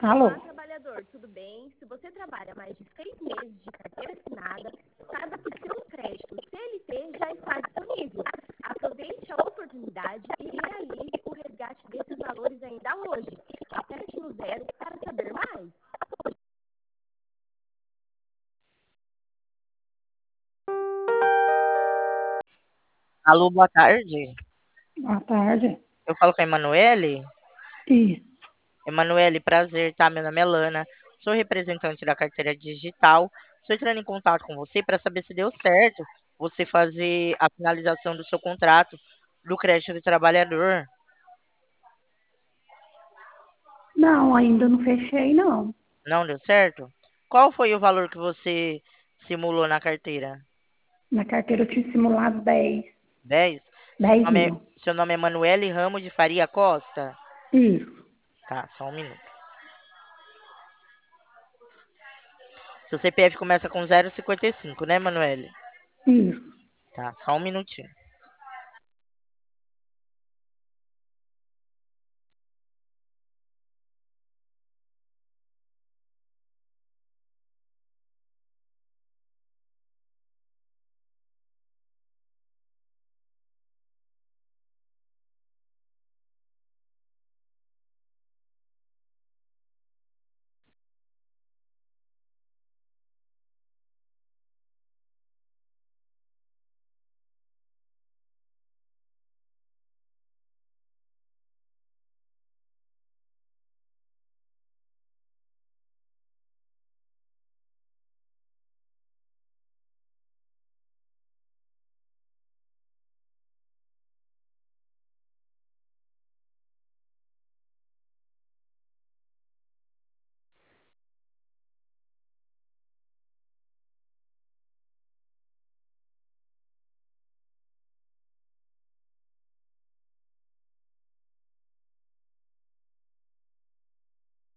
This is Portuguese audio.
Alô? Olá, trabalhador, tudo bem? Se você trabalha mais de 6 meses de carteira assinada, saiba que seu crédito CLT já está disponível. Aproveite a oportunidade e realize o resgate desses valores ainda hoje. Aperte no zero para saber mais. Alô, boa tarde. Boa tarde. Eu falo com a Emanuele. Isso. Emanuele, prazer, tá? Meu nome é Lana. Sou representante da carteira digital. Estou entrando em contato com você para saber se deu certo você fazer a finalização do seu contrato do crédito do trabalhador. Não, ainda não fechei, não. Não deu certo? Qual foi o valor que você simulou na carteira? Na carteira eu tinha simulado 10. Seu 10 nome é, mil. seu nome é Emanuele Ramos de Faria Costa? Isso, Tá, só um minuto. Seu CPF começa com 0,55, né, Emanuele? isso. Tá, só um minutinho.